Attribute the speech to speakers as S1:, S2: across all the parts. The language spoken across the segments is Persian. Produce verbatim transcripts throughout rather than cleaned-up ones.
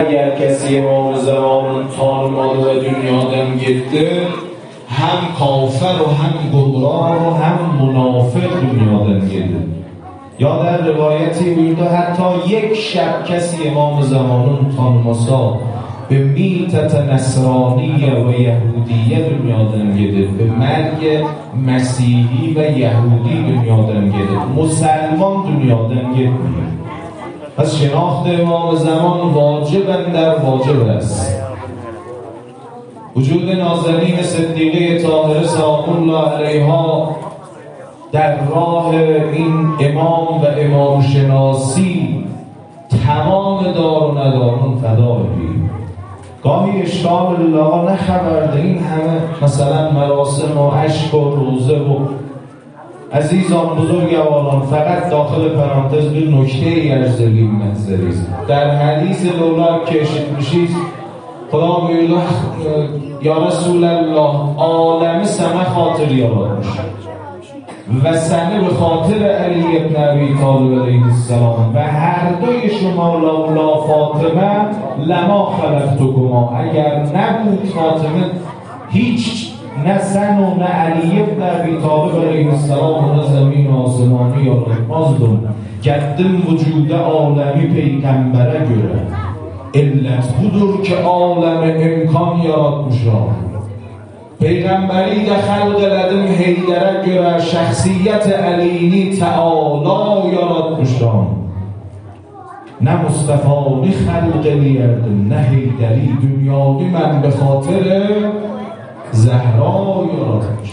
S1: اگر کسی امام زمان tanımadı ve dünyadan gitti, hem kafir و هم گمراه و هم منافق dünyadan gitti. یا در روایتی buyurdu حتی یک شب کسی امام زمانون tanımasa به میتت نصرانیه و یهودیه dünyadan gitti. به مرگ مسیحی و یهودی dünyadan gitti. مسلمان dünyadan gitti. پس شناخت امام زمان واجباً در واجب است. وجود نازنین صدیقه طاهره سلام الله علیها در راه این امام و امام شناسی تمام دار و ندارون فدا بگیریم. گاهی اشکال الله نخبرده این همه مثلا مراسم و عشق و روزه و عزیزان بزرگواران فقط داخل پرانتز bir نکته ارزلی منظری است. در حدیث لولا کشید میشید خدا بیلو یا رسول الله عالم سمه خاطر یاراد میشه و سمه به خاطر علی ابن ابی طالب علیه السلام و هر دوی شما لولا فاطمه لما خلقتکما، اگر نبود فاطمه هیچ نه زن و نه علی ابن ابی طالب علیه السلام و نه زمین و آسمانی یا نمازدون گدم وجود عالمی پیغمبره göre علت budur که عالم امکان yaratmışlar. پیغمبری ده خلق لدم حیدره göre şəxsiyyət əlini تعالی yaratmışlar. نه مصطفی خلق لیردم نه حیدری دنیاوی من به خاطر زهرا یاراتش.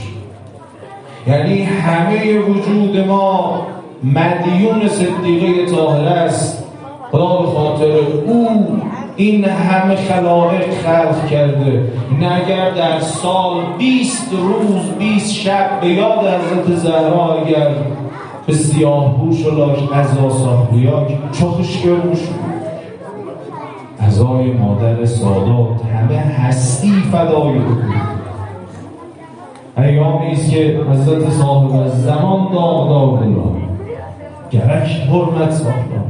S1: یعنی همه وجود ما مدیون صدیقه طاهره است. خدا به خاطر او این همه خلائق خلق کرده. نه اگر در سال بیست روز بیست شب به یاد حضرت زهرا اگر به سیاه پوش و لاک ازا صاحبیاک چخش گرمش ازای مادر سادات همه هستی فدای بود. ایامی است که حضرت صاحب زمان داغدار بود گرک حرمت ساختم.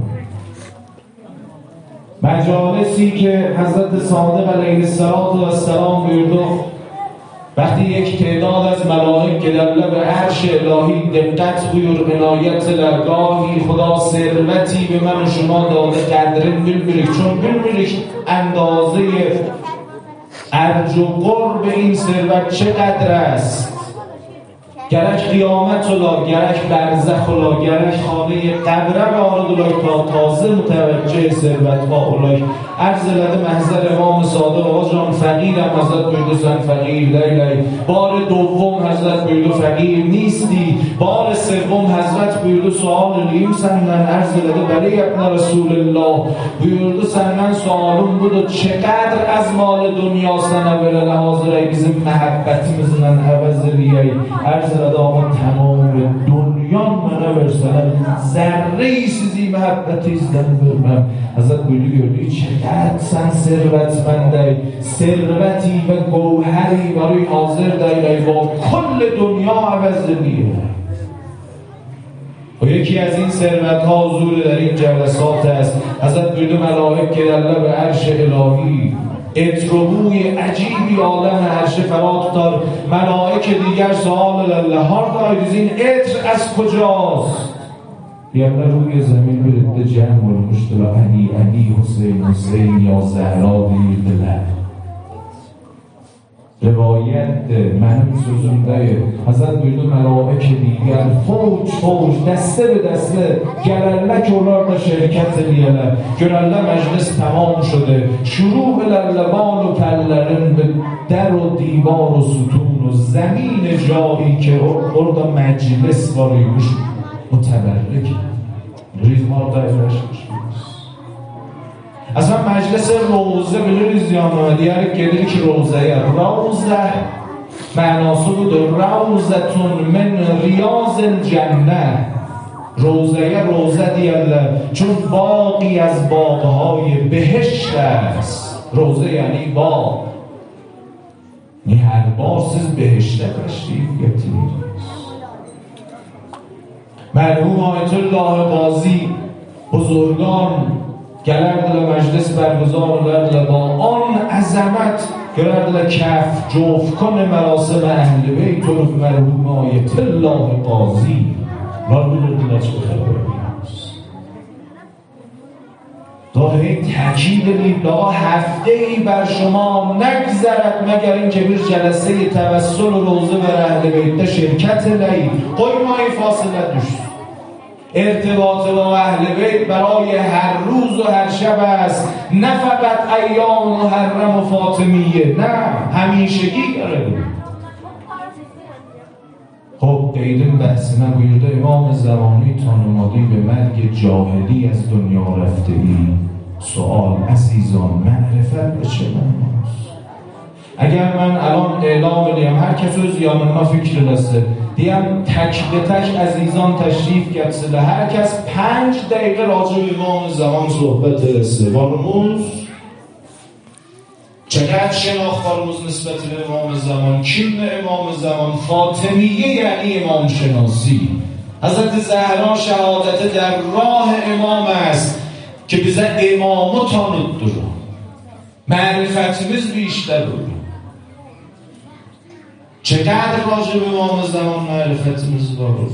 S1: مجالسی که حضرت صادق علیه السلام بیرد وقتی یک تعداد از ملائک که در لب عرش الهی دقت بویر عنایت درگاهی خدا ثروتی به من و شما داده قدرن بلبرید چون بلبرید اندازه ارج و قرب این ثروت چقدر است. گرک قیامت ولا گرک برزخ ولا گرک خانه قبره و آردولای تا تازه متوجه ثروت ها اولای عرض لده محضر امام صادق آقا جان فقیرم حضرت بیدو سن فقیر لیلی. بار دوم حضرت بیدو فقیر نیستی. بار سوم حضرت بیدو سوال لیم سنن عرض لده بلی ابن رسول الله بیدو سنن سوالون بود و چقدر از مال دنیا سنه بره لحاظ رای بیزم محبتی مزنن عوض ریایی عرض لده آقا تمام دنیا منه برسنه ذره ای سیزی محبتی ازدن برمم. حضرت بیدو گردی چقدر سن ثروتمندی ثروتی و گوهری برای حاضر دایی با کل دنیا عوض میره. و یکی از این ثروت ها حضور در این جلسات است. حضرت بیدو ملائک که در لب عرش الهی اتروبوی عجیبی عالم عرش فرات دار ملائک دیگر سوال الله ها دارید این اتر از کجاست؟ یعنی روی زمین برده جمع و مشتلا علی علی حسین حسین یا زهرا دیده روایت من سوزنده حضرت بیدو ملائک دیگر فوج فوج دسته به دسته گرله که اولار دا شرکت لیله گرله مجلس تمام شده شروع به لرلبان و پلرن به در و دیوار و ستون و زمین جایی که اردا مجلس باریوش متبرک ریزمار دایرش اصلا مجلس روزه بلی ریزیان دیگر گدری که روزه روزه معناسو بود روزتون من ریاض الجنه روزه روزه دیگه چون باقی از باغهای بهشت است. روزه یعنی باغ نی هر باغ سیز بهشته کشتی گتیر. مرحوم آیت الله قاضی بزرگان گلردل مجلس برگزار گردل با آن عظمت گردل کف جوف کن مراسم اهل بیت و مرحوم آیت الله قاضی گردل دلش بخیر داره این تاکید لیبلا هفته ای بر شما نگذرد مگر این که بیر جلسه توسل و روزه بر اهل بیت شرکت لئی قوی ما این فاصله دوست ارتباط با اهل بیت برای هر روز و هر شب است، نه فقط ایام محرم و فاطمیه، نه همیشگی داره. خب قیدم بحث نبویرده امام زمانی تا نمادی به مرگ جاهلی از دنیا رفته ای. سوال عزیزان معرفت به چه معناست؟ اگر من الان اعلام دیم هر کسی زیانونا فکر دسته دیم تک به تک عزیزان تشریف گرسده هر کس پنج دقیقه راجع به امام زمان صحبت رسه وارموز چقدر شناخت وارموز نسبت به امام زمان کیم امام زمان فاطمیه یعنی امام شناسی حضرت زهرا شهادت در راه امام است که bize امامı tanıttırır معرفتimiz بیشتر olur چقدر راجع به امام زمان معرفتimiz var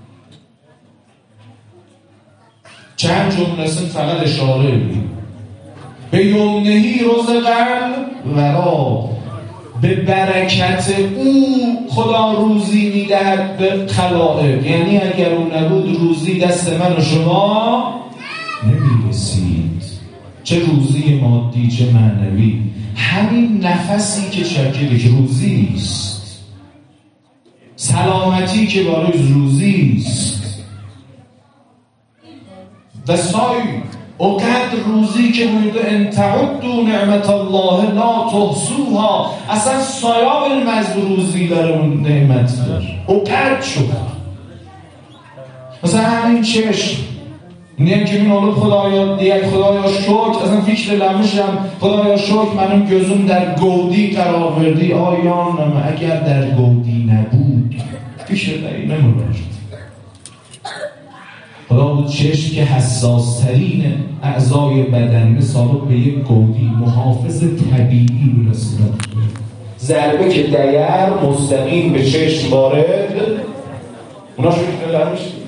S1: چند جمله‌سین فقط اشاره edeyim به یمنهی رزقل ورا به برکت او خدا روزی میدهد به خلائق یعنی اگر او نبود روزی دست من و شما نمیرسید چه روزی مادی چه معنوی همین نفسی که شکلی که روزی است سلامتی که برای روزی است و سای اقدر روزی که بوده ان تعدوا نعمت الله لا تحصوها اصلا سایاب المزروزی داره اون نعمت داره اقدر شد مثلا همین چشم اینه که من اولو خدایا دیگه خدایا شکر اصلا فکر لمشم خدایا شکر منم gözüm در گودی قرار بردی آیانم اگر در گودی نبود فکر داری نموناشد خدا بود چشم که حساس ترین اعضای بدن مثال به یک گودی محافظ طبیعی برسید ضربه که دیر مستقیم به چشم وارد اونا شکر لمشد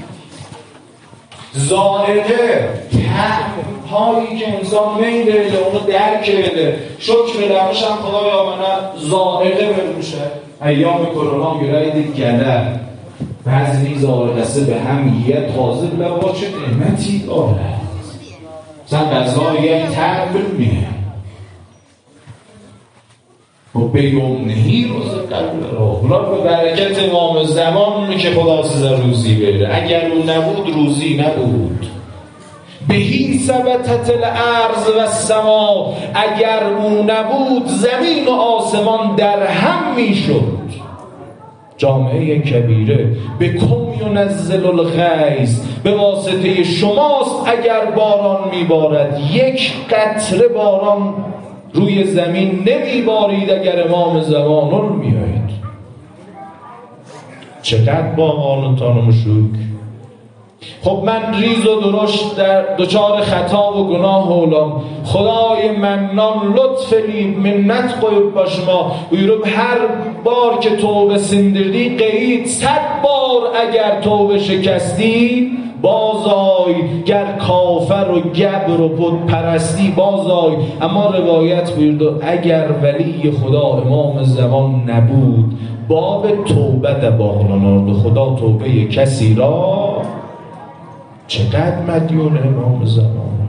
S1: زائده هایی که انسان میده اونو درک کرده شکر لمش هم خدایا منه زائده برموشه ایام کرونا گراید گله بعضی نیز آرگسته به هم یه تازه بلوا چه نعمتی دارد مثلا غذای یک تر برمیه و به یمنهی روز قبل را اونا به برکت امام زمان که خدا سزا روزی بره اگر اون نبود روزی نبود بهی ثبتت الارض و السما اگر اون نبود زمین و آسمان در هم میشد جامعه کبیره به کم ینزل الغیث به واسطه شماست اگر باران میبارد یک قطره باران روی زمین نمیبارید اگر امام زمان رو میایید چقدر با آنتانم شکر خب من ریز و درشت در دچار خطا و گناه اولم خدای منان لطف لی منت قیب باشما ویروب هر بار که توبه سندردی قید صد بار اگر توبه شکستی بازای گر کافر و گبر و بود پرستی بازای اما روایت بیرد اگر ولی خدا امام زمان نبود باب توبه در باغلانارد خدا توبه کسی را چقدر مدیون امام زمان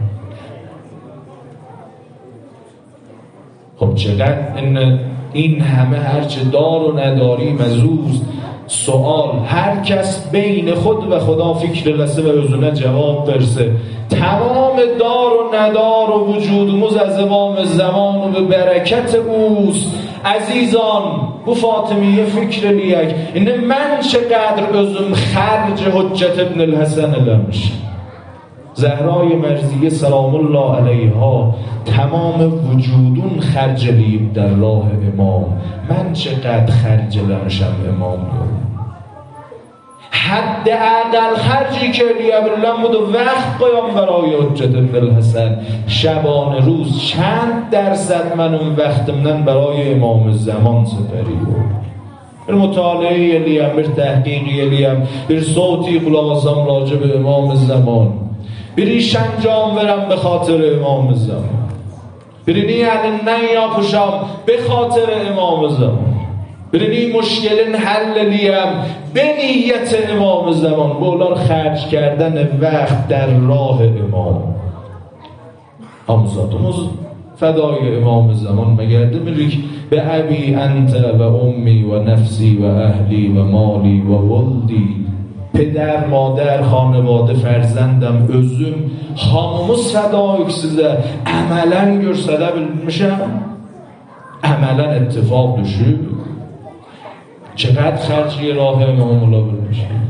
S1: خب چقدر این, این همه هرچه دار و نداری مزوز سوال هر کس بین خود و خدا فکر رسه و بزونه جواب برسه تمام دار و ندار و وجودموز از امام زمان و به برکت اوست عزیزان bu فاطمیه فکر لیک اینه من چقدر ازم خرج حجت ابن الحسن لمش زهرای مرضیه سلام الله علیها تمام وجودون خرج لیم در راه امام من چقدر خرج لمشم امام دارم حداقل خرجی که علی ابوالله بود و وقت قیام برای حجت بن الحسن شبانه روز چند درصد من اون وقت من برای امام زمان سپری بود. بر مطالعه علیم، بر تحقیقی علیم، بر صوتی قلاصم راجع به امام زمان، بری شنجام ورم به خاطر امام زمان، بری یعنی نیا پشام به خاطر امام زمان، بری مشکل حل لیم به نیت امام زمان. بولار خرج کردن وقت در راه امام آموزادموز فدای امام زمان مگرده ملیک به ابی انت و امی و نفسی و اهلی و مالی و ولدی. پدر، مادر، خانواده، فرزندم، özüm hamımız fedayık size. Amelen görsədə bilmişəm. Amelen اتفاق düşüb. چقدر خرجی راه امام الله bilmişəm.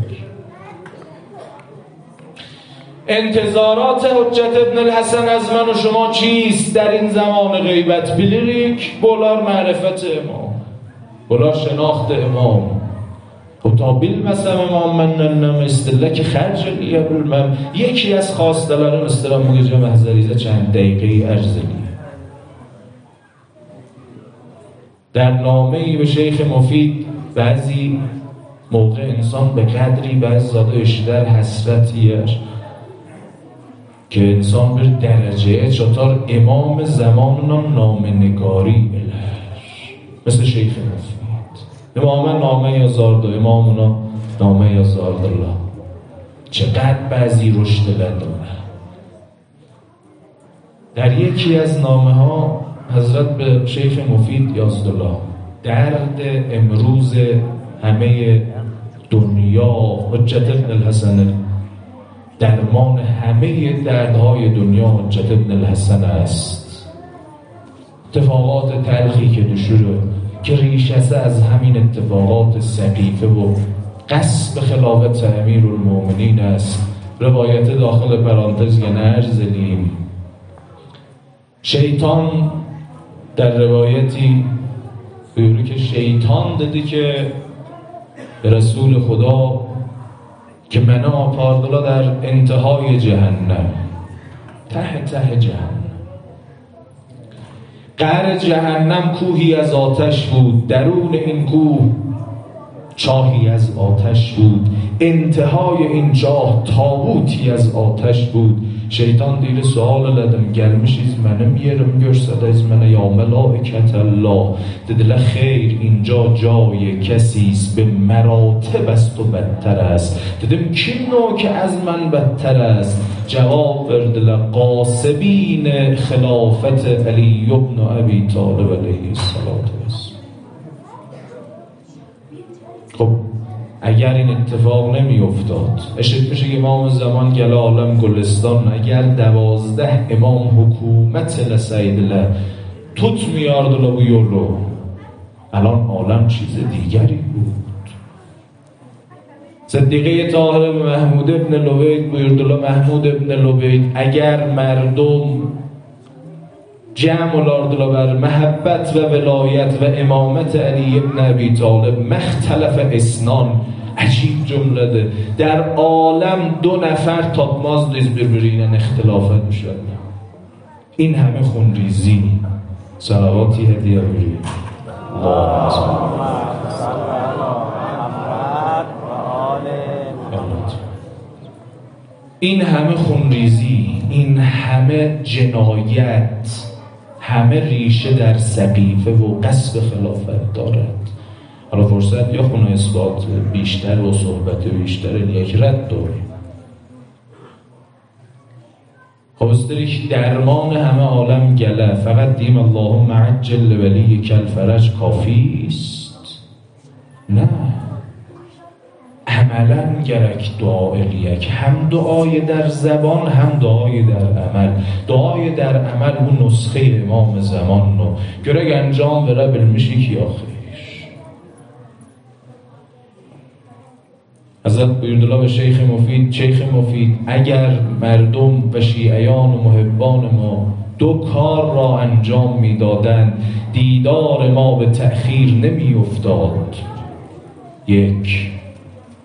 S1: انتظارات حجت ابن الحسن از من و شما چیست در این زمان غیبت؟ bilirik بولار معرفت امام، بولار شناخت امام. و تا bilmesem امام من نمیستله که خرج لیه bilmem. یکی از خواستلارم استرام مگه محضریزه چند دقیقه ارزلیه. در نامه‌ای به شیخ مفید بعضی موقع انسان به قدری بعض زاده اشتر حسرتیش که انسان بر درجه چطور امام زماننا نامنگاری بلش مثل شیخ مفید. امام نامه یازارد و امامنا نامه یازارد الله. چقدر بعضی رشد لدونه. در یکی از نامه ها حضرت به شیخ مفید یازدالله درد امروز همه دنیا حجت ابن الحسن، درمان همه دردهای دنیا حجت ابن الحسن است. اتفاقات تلخی که دشوره که ریشه از همین اتفاقات سقیفه و قصب خلافت امیرالمومنین است. روایت داخل پرانتز یا نرزلیم شیطان در روایتی بیوری که شیطان دیدی که رسول خدا که منو آپاردلا در انتهای جهنم، ته ته جهنم، قعر جهنم کوهی از آتش بود، درون این کوه چاهی از آتش بود، انتهای این چاه تابوتی از آتش بود. şeytan deyir sual elədim, gəlmişiz mənim yerim görsədəyiz mənə ya məlaikat Allah. Dedilər xeyr, inca cay kəsiz به مراتب است و بدتر است. dedim kim o ki از من بدتر است؟ جواب verdilər قاسبین خلافت علی بن ابی طالب علیه السلام. خب اگر این اتفاق نمی افتاد اشت میشه که امام زمان گل عالم گلستان، اگر دوازده امام حکومت لسیدله توت میاردله bu yolu الان عالم چیز دیگری بود. صدیقه طاهره به محمود ابن لبید buyurdular محمود ابن لبید اگر مردم جمع الاردلا بر محبت و ولایت و امامت علی ابن ابی طالب مختلف اسنان. عجیب جمله ده در عالم دو نفر تاتماز دیز birbirine اختلافت میشد. این همه خونریزی صلواتی هدیه برید این همه خونریزی، این همه جنایت، همه ریشه در سقیفه و قصب خلافت دارد. حالا فرصت یا خونه اثبات بیشتر و صحبت بیشتر یک رد داریم. خب استریک درمان همه عالم گله فقط دیم اللهم عجل ولی کل فرج کافی است؟ نه، عملا گرک دعا الیک، هم دعای در زبان هم دعای در عمل. دعای در عمل اون نسخه امام زمان نو گرک انجام بره بالمیشی کی آخریش. حضرت buyurdular به شیخ مفید شیخ مفید اگر مردم و شیعیان و محبان ما دو کار را انجام میدادند دیدار ما به تأخیر نمی افتاد. یک،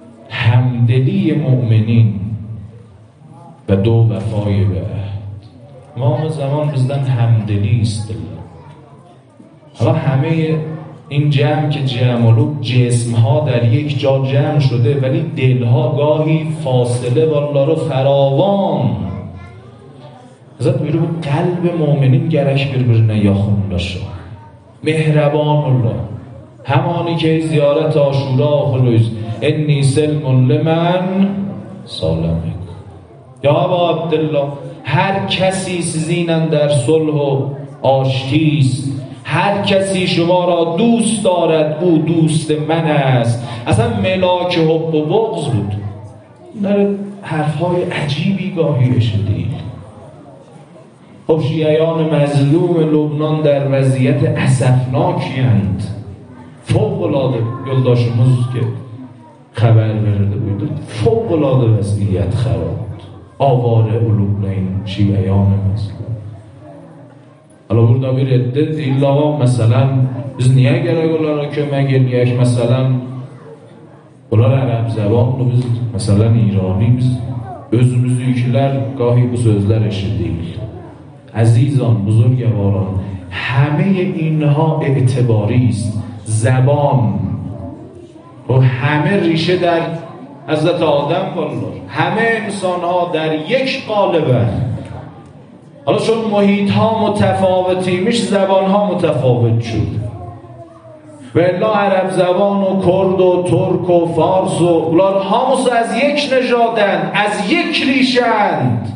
S1: همدلی مؤمنین و دو وفای به عهد. امام زمان بزدن همدلی است. حالا همه این جمع که جمعلو جسم ها در یک جا جمع شده ولی دل ها گاهی فاصله والا رو فراوان. حضرت میرو قلب مؤمنین گرش بر بر نیاخون لشا مهربان الله همانی که زیارت عاشورا خلوز انی سلم لمن سالمک. یا ابا عبدالله هر کسی سزینن در صلح و آشتیست، هر کسی شما را دوست دارد او دوست من است. اصلا ملاک حب و بغض بود. نه حرفهای عجیبی گاهی شدید. خب شیعیان مظلوم لبنان در وضعیت اسفناکی اند. فوق العاده یلداشموز که خبر برده بود فوق العاده وضعیت خراب آواره علوم این شیعیان مظلوم. حالا burada bir reddet illa mesela biz niye gerek olarak kömeğe mesela onlar Arap zamanlı biz mesela İrani biz özümüzdekiler gahi bu sözler eşit değil. Azizan, buzurgavaran همه اینها اعتباری است. زبان و همه ریشه در حضرت آدم والله همه انسان ها در یک قالبن. حالا چون محیط ها متفاوتی میش زبان ها متفاوت شد و الا عرب زبان و کرد و ترک و فارس و اولار هموس از یک نژادند، از یک ریشند.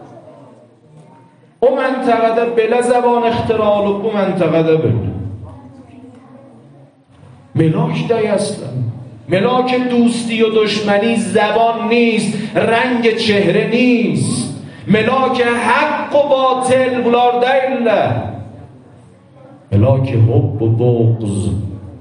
S1: او منطقه بلا زبان اختراع و او منطقه بلا ملاک دای اصلا ملاک دوستی و دشمنی زبان نیست، رنگ چهره نیست. ملاک حق و باطل بلار دیله ملاک حب و بغض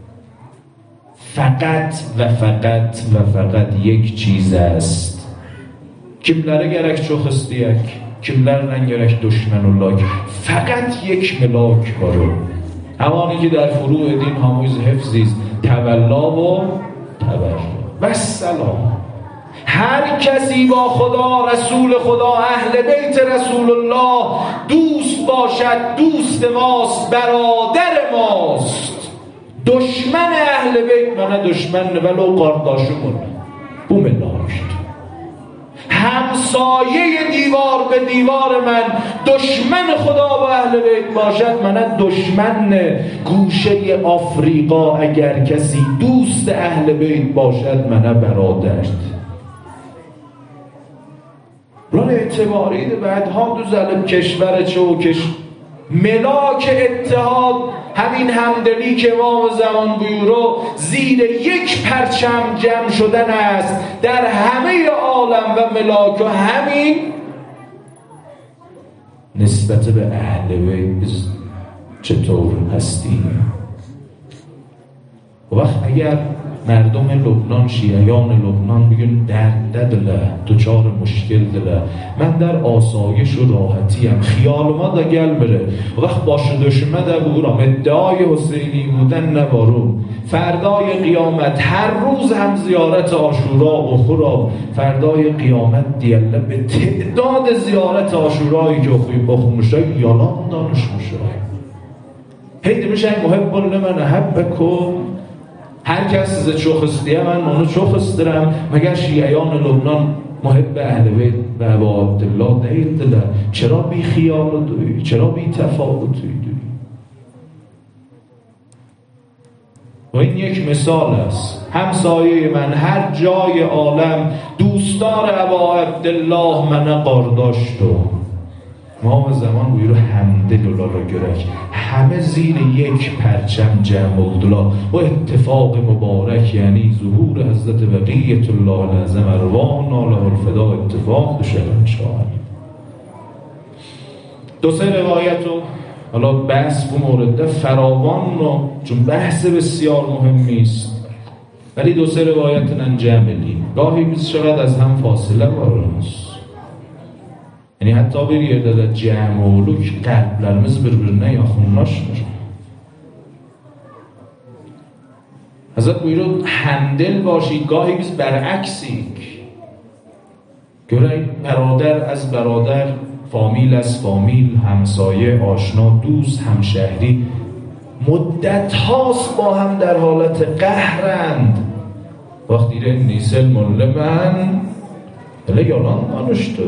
S1: فقط و فقط و فقط یک چیز است. kimlere gerek çok isteyek, kimlerden gerek düşman olalım. Fakat یک ملاک var. همانی که در فروع دین همویز حفظیست تولا و تبرع و سلام. هر کسی با خدا، رسول خدا، اهل بیت رسول الله دوست باشد دوست ماست، برادر ماست. دشمن اهل بیت منه دشمن ولو قارداشمون bu ملاکت. همسایه دیوار به دیوار من دشمن خدا و اهل بیت باشد منه دشمن. گوشه آفریقا اگر کسی دوست اهل بیت باشد منه برادرت. ران اعتباریده بعدها دو ظلم کشور چوکش ملاک اتحاد همین همدلی که امام زمان بیورو زیر یک پرچم جمع شدن است در همه عالم و ملاک و همین نسبت به اهل بیت biz چطور هستیم. و وقت اگر مردم لبنان شیعیان لبنان بگن درد دله دوچار مشکل دله من در آسایش و راحتیم خیال ما دا گل بره و وقت باشه دشمه دا بورم ادعای حسینی بودن نبارم فردای قیامت هر روز هم زیارت عاشورا و خورا فردای قیامت دیله به تعداد زیارت عاشورایی که خوی بخونشه یالان دانش میشه هیده میشه محب لمن حبکم. هر کس از چوخ استیه من منو چوخ استرم مگر شیعیان لبنان محب اهل بیت و ابا عبدالله دهید دله چرا بی خیال دوی چرا بی تفاوتی دوی. و این یک مثال است. همسایه من هر جای عالم دوستار ابا عبدالله من قارداشتو امام زمان بویرو همده دولا رو گرک همه زیر یک پرچم جمع بودلا و اتفاق مبارک یعنی ظهور حضرت بقیت الله العظم اروان له الفدا اتفاق بشه انشاءالله. دو سه روایتو حالا بحث bu مورد فراوان رو چون بحث بسیار مهمی است ولی دو سه روایتن جمعی گاهی biz شاید از هم فاصله varırız. یعنی حتی bir yerde de cem olup kalplerimiz birbirine yakınlaşmır. حضرت buyuruyor همدل باشید، گاهی biz برعکسیک. گرای برادر از برادر، فامیل از فامیل، همسایه، آشنا، دوست، همشهری مدت هاست با هم در حالت قهرند. وقتی دیره نیسل مله من بله یالان منشتو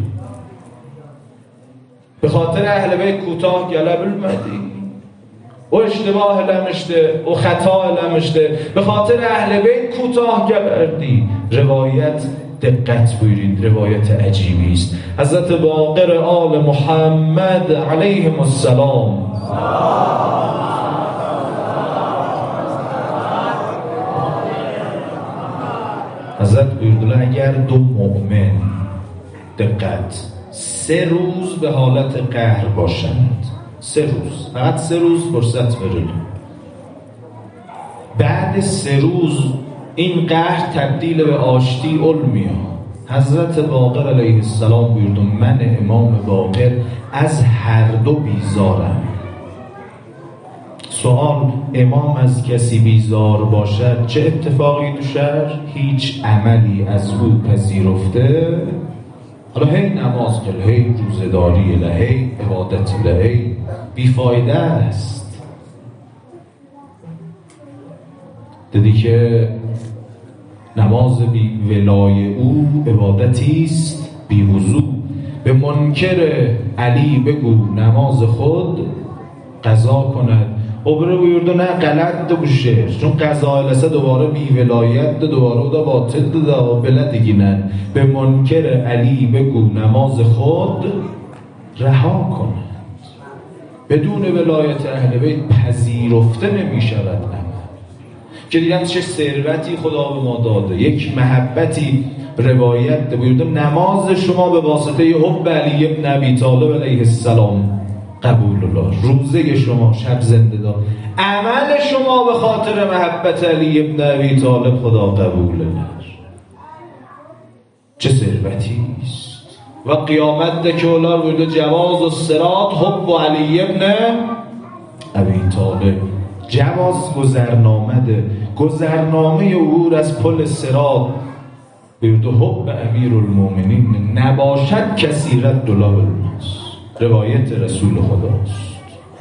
S1: به خاطر اهل بیت کوتاه گلب المدی و اشتباه لمشته و خطا لمشته، به خاطر اهل بیت کوتاه گلردی. روایت دقت بگیرید، روایت عجیبی است. حضرت باقر آل محمد علیهم السلام حضرت بگیردن اگر دو مؤمن دقت سه روز به حالت قهر باشند، سه روز، فقط سه روز فرصت برید، بعد سه روز این قهر تبدیل به آشتی علمیه. حضرت باقر علیه السلام بگیردن من امام باقر از هر دو بیزارم. سوال امام از کسی بیزار باشد چه اتفاقی دوشد؟ هیچ عملی از او پذیرفته، حالا هی نماز کل، هی روزداری له، هی عبادت له، هی بیفایده است. دیدی که نماز بی ولای او عبادتی است بی وضو. به منکر علی بگو نماز خود قضا کند. و بره بگیرده نه غلط ده بشه، چون قضا لسه دوباره بی ولایت ده، دوباره دا باطل ده دا بلدگی نه. به منکر علی بگو نماز خود رها کند. بدون ولایت اهل بیت پذیرفته نمی شود. که دیدن چه ثروتی خدا به ما داده، یک محبتی روایت ده بگیرده نماز شما به واسطه حب علی ابن ابی طالب علیه السلام قبول الله، روزه شما شب زنده دار، عمل شما به خاطر محبت علی ابن ابی طالب خدا قبول الله. چه ثروتی است. و قیامت ده که اولار بوده جواز و صراط حب و علی ابن ابی طالب. جواز گذرنامه ده، گذرنامه عبور از پل صراط بوده حب امیر المومنین نباشد کسی رد دلاب الناس. روایت رسول خداست.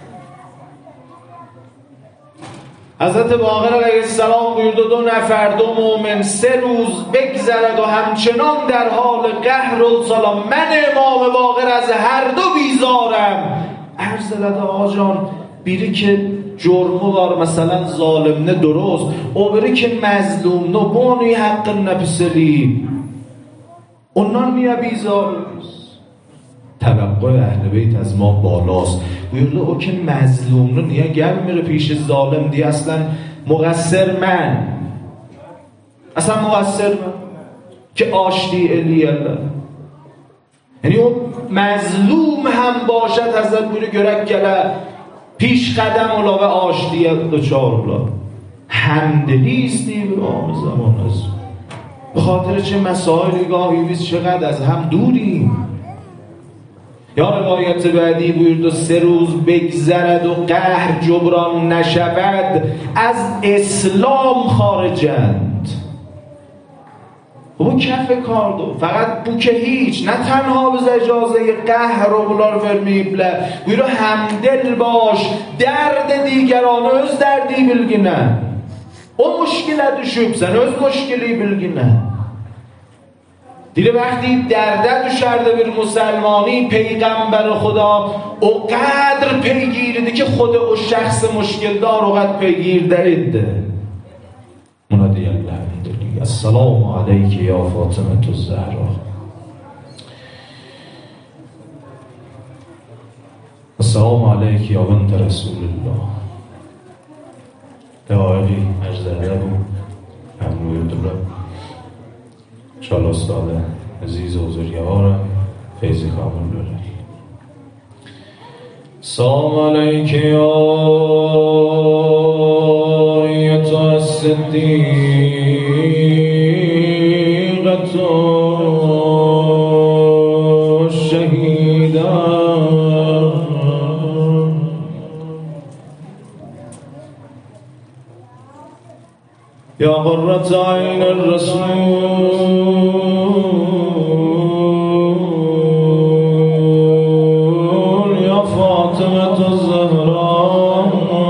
S1: حضرت باقر علیه السلام بگیرد دو نفر دو مؤمن سه روز بگذرد و همچنان در حال قهر و سلام من امام باقر از هر دو بیزارم. عرض لده آقا جان بیری که جرمو بار مثلا ظالم نه درست او بری که مظلوم نه بانوی حق نپسلی اونان میا بیزار توقع اهل بیت از ما بالاست. بگیرد او که مظلوم نه نیا گل میره پیش ظالم دی اصلا مقصر من، اصلا مقصر من که آشتی الی الله. یعنی اون مظلوم هم باشد حضرت بوده گرک گله پیش قدم علاوه آشتی دوچار اولا همدلیستی به آم زمان از به خاطر چه مسائلی گاهی بیست چقدر از هم دوریم. یا روایت بعدی بوید و سه روز بگذرد و قهر جبران نشود از اسلام خارجند. او کف کار دو فقط بو که هیچ نه تنها بز اجازه قهر و بلار فرمیبله بوید و همدل باش درد دیگران öz دردی بلگینه او مشکل دشوب سن öz مشکلی بلگینه. دیره وقتی درده دو شرده بر مسلمانی پیغمبر خدا او قدر پیگیرده که خود او شخص مشکل دار او قدر پیگیر درده. منادی الله دلی السلام علیک یا فاطمه الزهرا السلام علیک یا بنت رسول الله. دعایی اجزاده بود همروی دولت شال استاد عزیز حضوریارم فیضی کامل داره. سلام علیک یا ایت الصدیقة الشهیدة یا قرة عین الرسول یا فاطمة الزهراء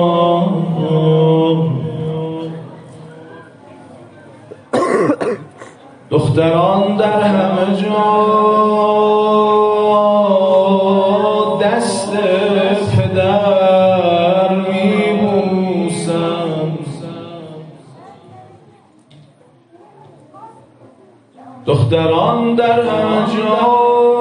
S1: دختران در همه جا دست پدر میبوسند، دختران در همه جا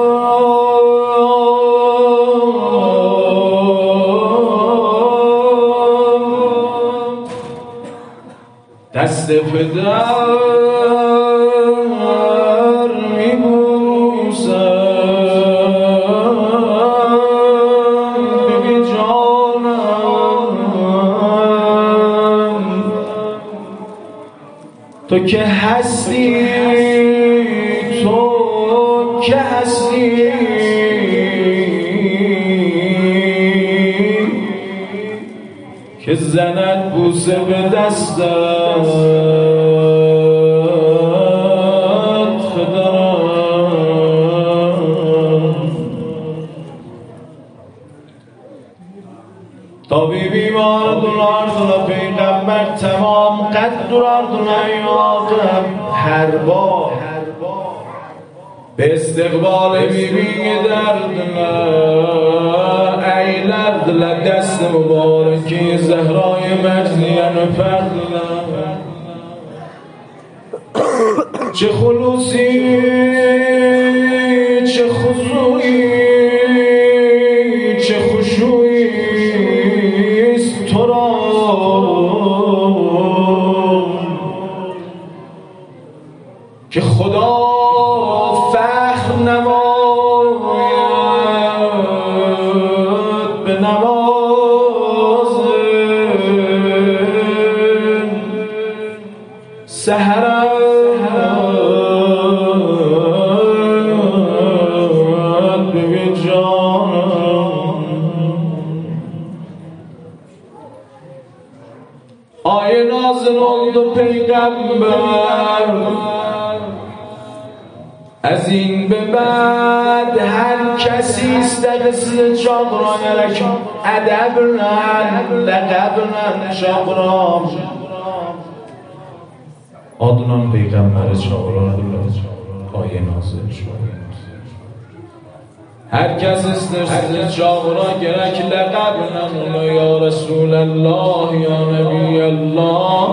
S1: دست پدر تو که هستی، تو که هستی که زند بوسه به دستت تا بی بیمار دلار دل پیغمبر تمام قد دلار دل یادم هر بار به استقبال بی بی درد ایلر دل دست مبارکی زهرای مرزیان فضل چه خلوصی چه خضوعی چه خشوعی تو را که خدا فخر نماید به نماز سحرت به جان آیه نازل و پیغمبر از این به بعد هر کسی استقصد چاقران لکن ادبنن لقبنن چاقران آدنان پیغمبر چاقران آیه نازل شد هر کس استقصد چاقران گرک لقبنن یا رسول الله یا نبی الله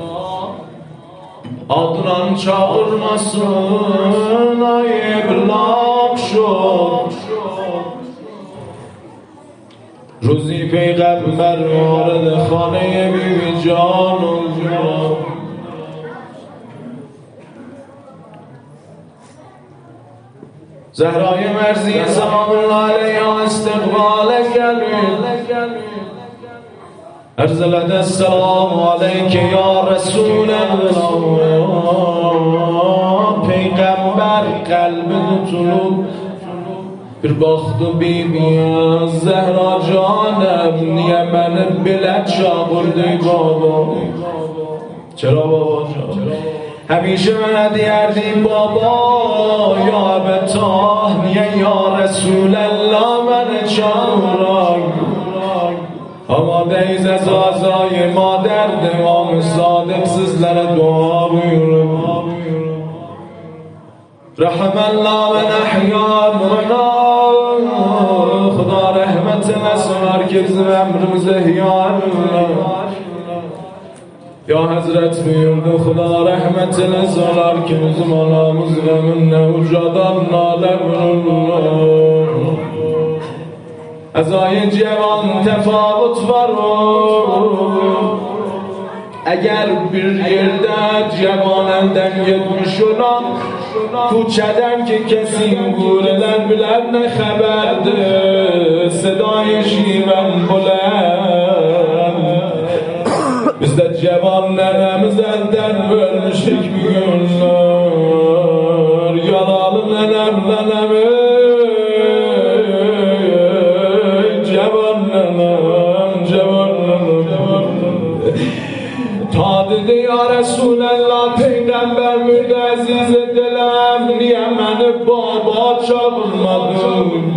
S1: آدنان چاقرماسون آی ابلاغ شد روزی پیغمبر وارد خانه بی بی جان شد زهرای مرزی سلام الله علیها استقبال کرد ارسلت السلام علیک یا رسول الله پیغمبر قلب طلوع bir baktı بیبی زهرا جانم نیه من بلد شاگرده بابا چرا بابا جان همیشه من دیردی بابا یا ابتاه نیه یا رسول الله من چارای آماده ایز از آزای مادر دوام صادق سزلر دعا بایرم رحم الله من احیا مرنا خدا رحمت نسنار که زمرمز احیان یا حضرت بیرد خدا رحمت نسنار که زمانا مزغم نوجادان نالب الله ازای جوان تفاوت برو اگر bir yerde cevanenden yetmişonan کوچدم که کسی گوردن بلند نخبرده صدای شیران بلند bizde cevanlarımızdan vermişik bir günler yaralı nenem nenemi cevan nenem cevan nenem tadı دیده یا رسول الله پیغمبر مرد عزیز دلم نیم من بابا چاقلمادون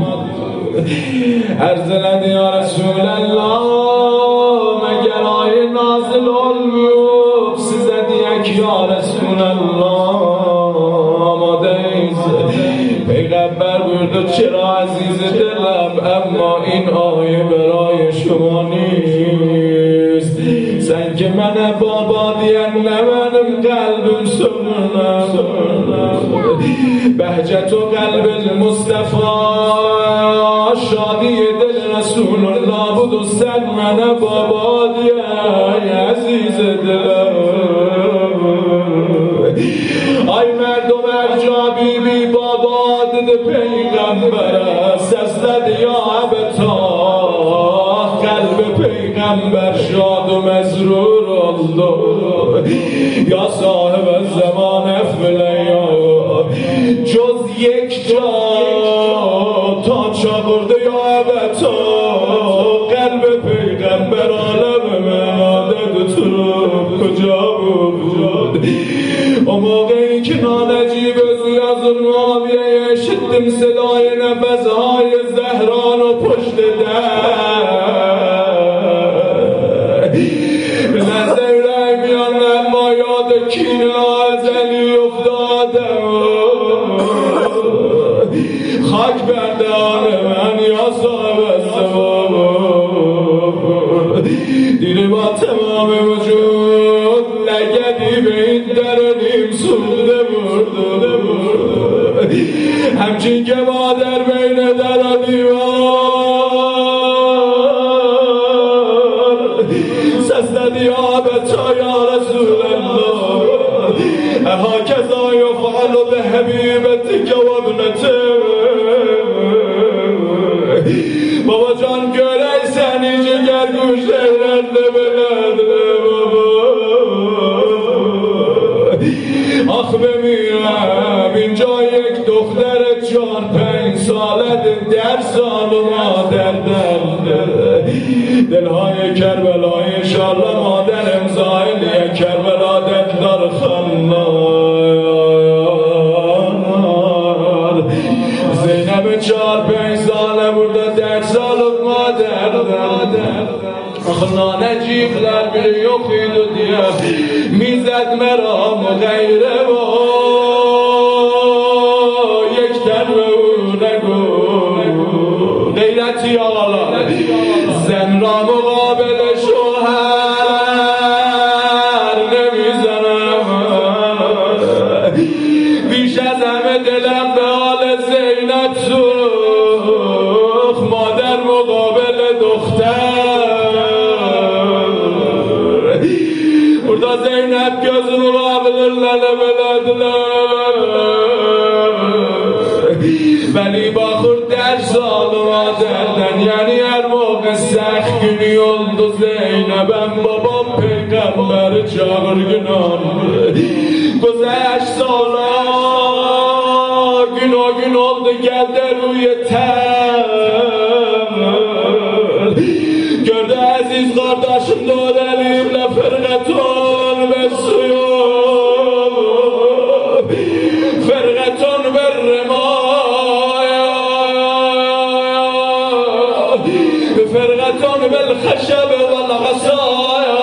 S1: ارزلد یا رسول الله مگر آیه نازل olmuyor size diyek یا رسول الله آماده ایست پیغمبر بورد چرا عزیز دلم اما این آیه برای شما نیست سنگ من بابا دیان نمانم قلبم سرنم بهجت و قلب المصطفى شادی دل رسول الله بود و سن من بابا دیان عزیز دلم آی مردم ارجابی بی بابا ده پیغمبر سستد یا عبتا قلب پیغمبر شاد و مزرور الله یا صاحب الزمان افلیا جز یک جا تا چاقرده یا عبتا قلب پیغمبر عالم من عادت تو کجا بود اون موقعی که نانجیب زوی از رابیه شدم صدای نفسهای زهران و پشت در نزد اولای بیان ما یاد کین لازلی افتادم خاک بردان من یا صاحب السباب دیره با تمام وجود لگدی به این درونیم سوده برده همچین که مادر بین در و دیوار سستدی آبتا یا رسول الله اها کذا یفعل به حبیبتک و ابنتک بابا جان گره سنی جگر گوش رنده بلده آخ بمیرم اینجا یک دختر چهار پنج ساله در سال و مادر در دلهای کربلای انشالله مادر امزایلی کربلا دلدار خمار زینب چهار پنج ساله بوده در سال و مادر در آخ نانجیبلر بری و خید و دیم میزد مرام و غیره با یک تن به او نگو غیرتی آلا زن را مقابل شوهر نمیزنم بیش از همه دلم به حال زینب سوخت مادر مقابل دختر burada Zeynep gözünü bağırırlar belediler veli bakır ders alıma derden yani her موقع سخت günü oldu Zeynep'em babam peygamberi çağır günah گذشت سالا gün o gün oldu geldi روی تن gördü aziz kardeşim doğru elimle فرقتون بالسيوف فرقتون بالرماية فرقتون بالخشب والعصايا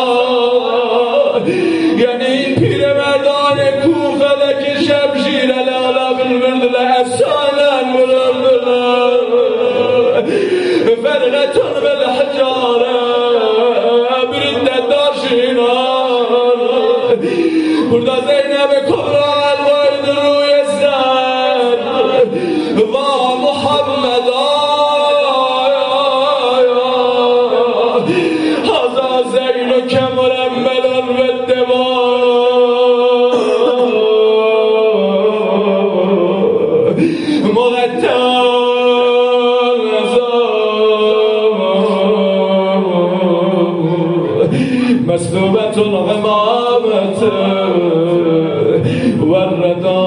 S1: يعني این پیر مردان کوفه که شمشیر لالا بالورد لحسانا مرد فرقتون بالحجاره burada Zeynep Kubra alvaydı ruye sen va Muhammed haza Zeynep kemurem melon ve devam muğettan mesnubetun gımamet والرضا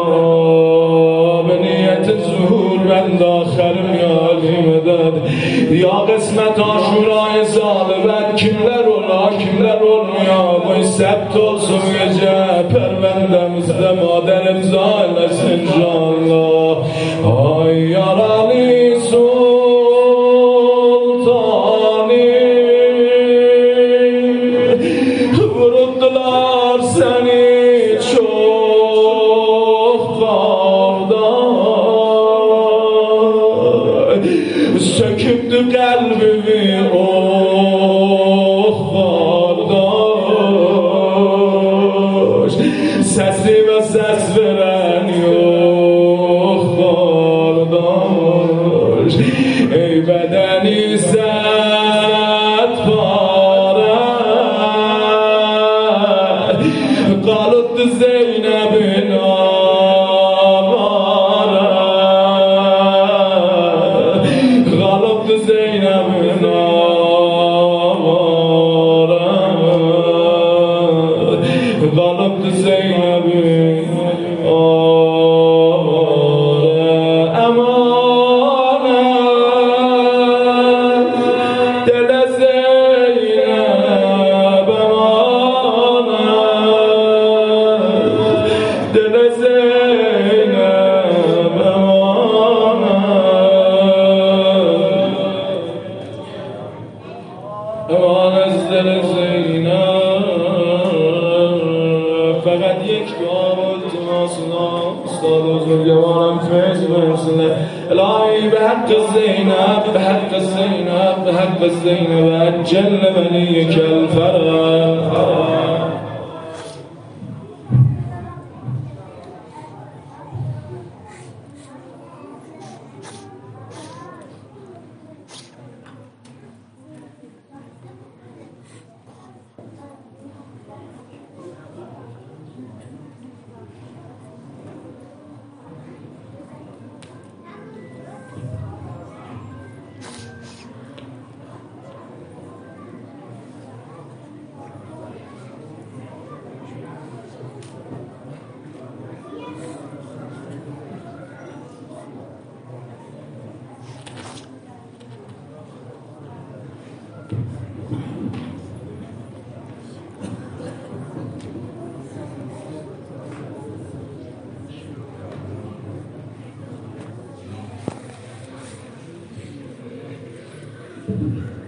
S1: بنیت ظهور بند آخرم یا علی مدد یا قسمت آشورای سال بعد kimler ola kimler olmuyor bu sept
S2: امان از دل زینب فقط یک دعا بود تو ماسنا استاد بزرگوارم فیض برسونه الهی به حق زینب به حق زینب به حق زینب عجل ولی کالفرج.
S1: Thank you.